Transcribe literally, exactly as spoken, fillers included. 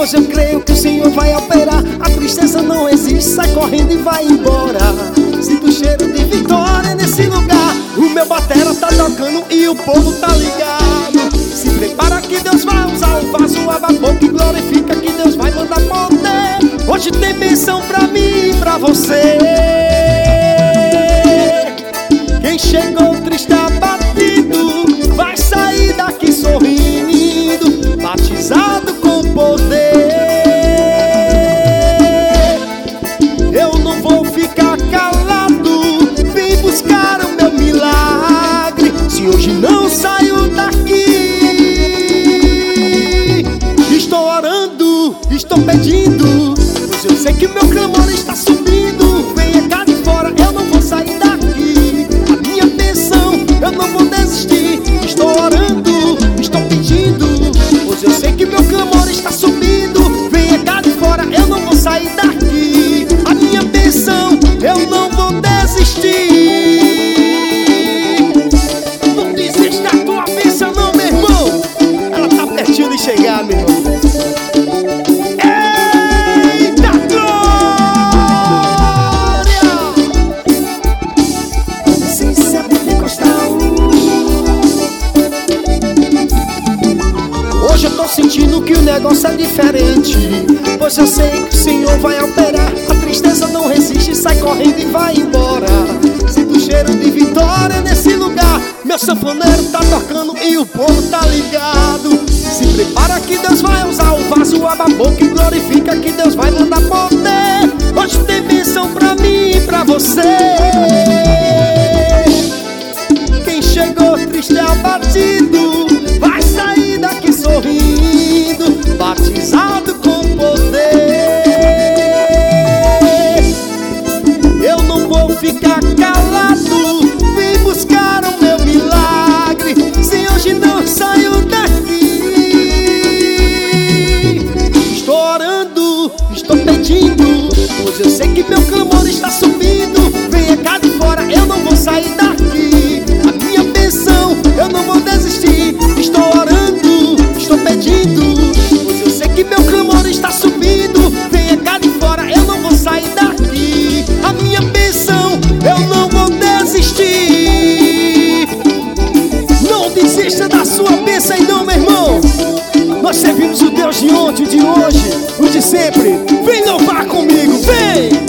pois eu creio que o Senhor vai operar. A tristeza não existe, sai correndo e vai embora. Sinto o cheiro de vitória nesse lugar. O meu batera tá tocando e o povo tá ligado. Se prepara que Deus vai usar o vaso a vapor que glorifica, que Deus vai mandar poder. Hoje tem bênção pra mim e pra você. Quem chegou triste abatido vai sair daqui sorrindo, batizado com poder. Eu não vou ficar calado, vim buscar o meu milagre. Se hoje não saio daqui, estou orando, estou pedindo, pois eu sei que o meu clamor está subindo. Venha cá de fora, eu não vou sair daqui. A minha bênção, eu não vou desistir. Estou orando, estou pedindo, pois eu sei que meu clamor está subindo. Venha cá de fora, eu não vou sair daqui. A minha bênção, eu não vou desistir. Não desista da tua bênção não, meu irmão. Ela tá pertinho de chegar, meu irmão. Eita glória! Licença pentecostal. Hoje eu tô sentindo que o negócio é diferente, pois eu sei que o Senhor vai operar. A tristeza não resiste, sai correndo e vai embora. Sinto o cheiro de vitória nesse lugar. Meu sanfoneiro tá tocando e o povo tá ligado. Se prepara que Deus vai usar o vaso a vapor que glorifica, que Deus vai mandar poder. Hoje tem bênção pra mim e pra você. Quem chegou triste abatido vai sair daqui sorrindo, batizado com poder. Eu não vou ficar calado, vim buscar o meu milagre. Se hoje não saio daqui, estou orando, estou pedindo, pois eu sei que meu clamor está subindo. Venha cá de fora, eu não vou sair daqui. A minha bênção, eu não vou desistir. Estou orando, estou pedindo, pois eu sei que meu clamor está subindo. Venha cá de fora, eu não vou sair daqui. A minha bênção, eu não vou desistir. Não desista da sua bênção, não, meu irmão. Nós servimos o Deus de ontem, o de hoje, o de sempre. Vem louvar comigo, vem!